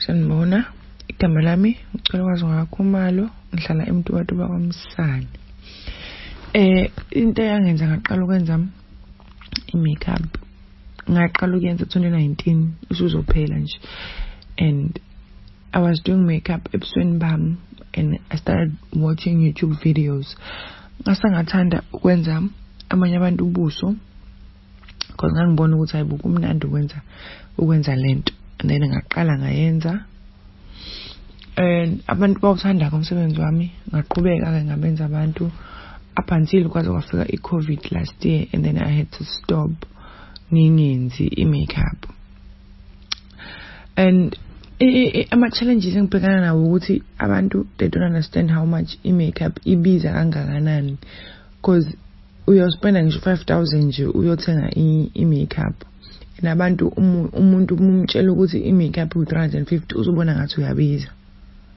Sanibona, igama lami ngicela ukwazi ngakaKhumalo, ngihlala eMtuba kwaMsane. Into eyangenza ngaqala ukwenza i-makeup, ngaqala ukuyenza 2019 usuzophela nje, and I was doing makeup ebusweni bami, and I started watching YouTube videos. Ngasangathanda ukwenza amanye abantu ubuso because ngangibona ukuthi ayibuka umnandi ukwenza lento, and then ngaqala ngayenza, and abantu bawuthanda umsebenzi wami, ngaqhubeka ke ngabenza abantu up until kwaze kwafika i-COVID last year, and then I had to stop ngingenzi i-makeup. And ama-challenges engibhekana nawo ukuthi abantu they don't understand how much i-makeup ibiza kangakanani, because uyospenda ngisho 5,000 nje uyothenga i-makeup, nabantu umuntu umtshela ukuthi i-makeup u-350 uzobona ngathi uyabiza.